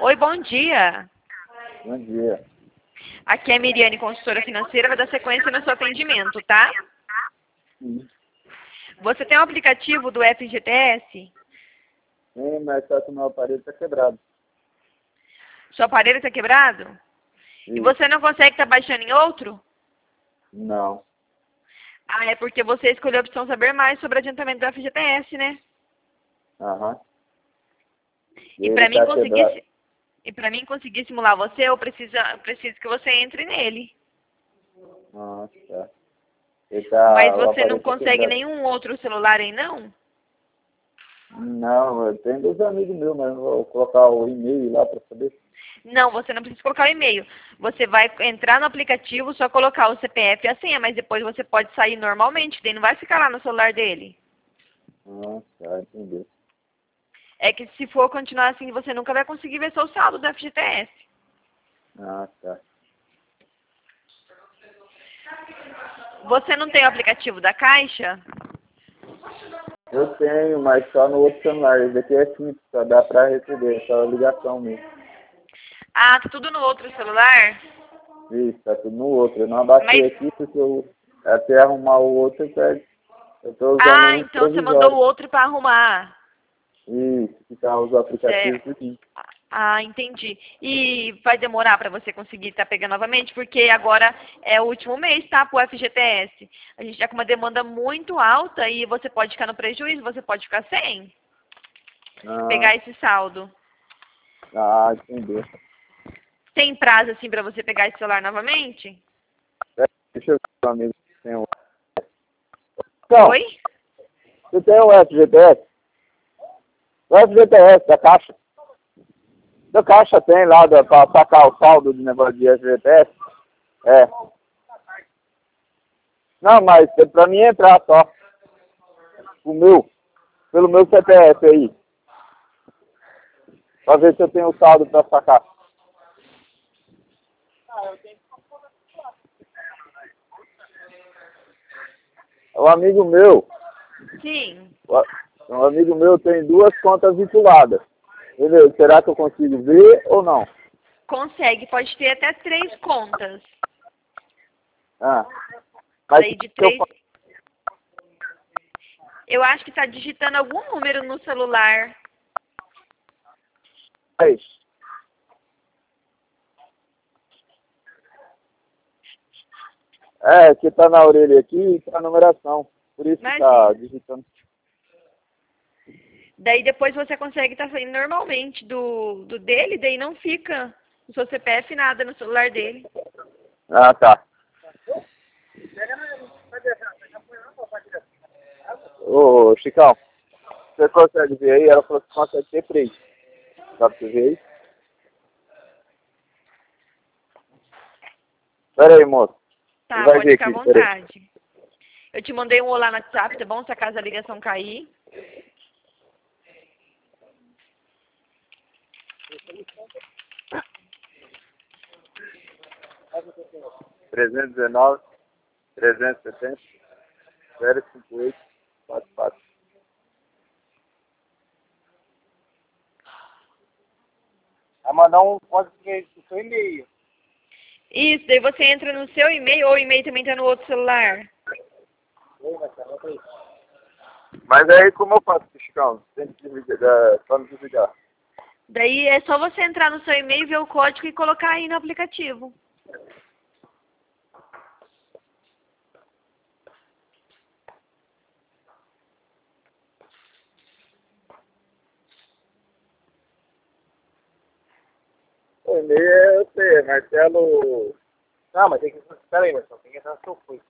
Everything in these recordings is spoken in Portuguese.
Oi, bom dia. Bom dia. Aqui é a Miriane, consultora financeira, vai dar sequência no seu atendimento, tá? Sim. Você tem um aplicativo do FGTS? Sim, mas só que meu aparelho está quebrado. Seu aparelho está quebrado? E Isso. você não consegue estar baixando em outro? Não. Ah, é porque você escolheu a opção saber mais sobre o adiantamento do FGTS, né? Aham. E Ele para mim está quebrado. conseguir conseguir simular você, eu preciso que você entre nele. Ah, tá. Mas O você aparelho não está consegue quebrado. nenhum outro celular aí, não? Não, eu tenho dos amigos meus, mas eu vou colocar o e-mail lá para saber. Não, você não precisa colocar o e-mail. Você vai entrar no aplicativo, só colocar o CPF e a senha, mas depois você pode sair normalmente, daí não vai ficar lá no celular dele. Ah, tá, entendi. É que se for continuar assim, você nunca vai conseguir ver seu saldo do FGTS. Ah, tá. Você não tem o aplicativo da Caixa? Eu tenho, mas só no outro celular. Esse daqui é simples, só dá para receber, só ligação mesmo. Ah, tá tudo no outro celular? Isso, tá tudo no outro. Eu não abaixei Mas, aqui porque eu até arrumar o outro, eu tô usando ah, um então você mandou o provisório. outro para arrumar. Isso, que tá os aplicativos Certo. tudinho. Ah, entendi. E vai demorar para você conseguir estar pegando novamente, porque agora é o último mês, tá, pro FGTS. A gente tá com uma demanda muito alta e você pode ficar no prejuízo, você pode ficar sem Ah, pegar esse saldo. entendi. Tem prazo assim para você pegar esse celular novamente? Deixa eu ver, meu amigo. Então, Oi? você tem o FGTS? O FGTS da Caixa. Da Caixa tem lá para sacar o saldo do negócio de FGTS? É. Não, mas é pra mim entrar só. O meu. Pelo meu CPF aí. Pra ver se eu tenho o saldo pra sacar. O amigo meu, Sim. um amigo meu tem duas contas vinculadas. Entendeu? Será que eu consigo ver ou não? Consegue, pode ter até 3 contas. Ah, mas Daí de se eu 3. Eu acho que está digitando algum número no celular. faço que tá na orelha aqui e tá a numeração. Por isso que tá Imagina. digitando. Daí depois você consegue estar saindo normalmente do dele, daí não fica o seu CPF nada no celular dele. Ah, tá. Ô, Chicão, você consegue ver aí? Ela falou que consegue ter 3. Dá pra você ver aí? Pera aí, moço. Você Tá, vai pode ver ficar à aqui, pera aí. vontade. Eu te mandei um olá no WhatsApp, tá bom? Se acaso a ligação cair. Trezentos e 370, 058, 44. Vai mandar um código do seu e-mail. Isso, daí você entra no seu e-mail ou o e-mail também tá no outro celular. Mas aí como eu faço, Chicão? Tem que desligar, só me desligar. Daí é só você entrar no seu e-mail, ver o código e colocar aí no aplicativo. O e-mail eu sei, é Marcelo... Não, mas tem que... Pera aí, Marcelo, tem que entrar no seu fui.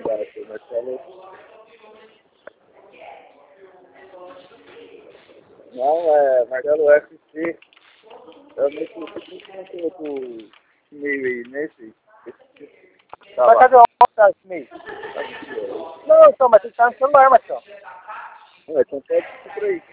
Marcelo... Não, é Marcelo FC. Eu me conheci outro e-mail aí, nesse. Tá Mas cadê o outro e-mail? Não, então, mas tem que estar no celular, Marcelo. Então pode ser por aí.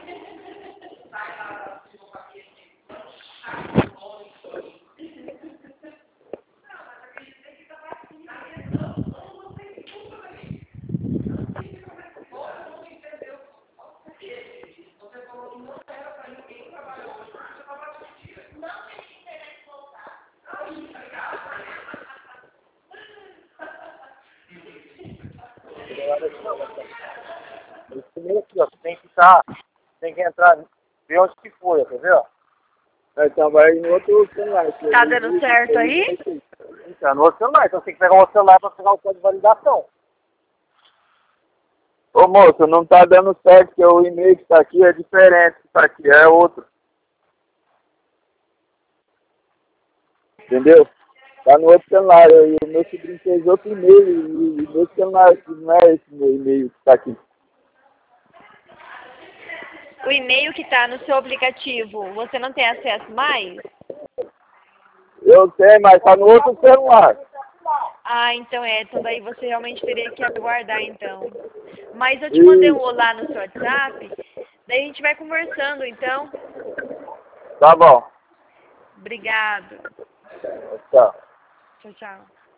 Esse e-mail aqui, ó, tem que entrar, ver onde que foi, quer ver, ó? Então vai no outro celular. Tá dando certo aí? Então, no outro celular, então tem que pegar o outro celular para pegar o código de validação. Ô moço, não tá dando certo, porque o e-mail que tá aqui é diferente, que tá aqui é outro. Entendeu? Tá no outro celular, e o meu sobrinho fez outro e-mail, e o meu celular não é esse meu e-mail que tá aqui. O e-mail que está no seu aplicativo, você não tem acesso mais? Eu sei, mas tá no outro celular. Ah, então então daí você realmente teria que aguardar então. Mas eu te mandei um olá no seu WhatsApp, daí a gente vai conversando então. Tá bom. Obrigado. Tchau. Tchau, tchau.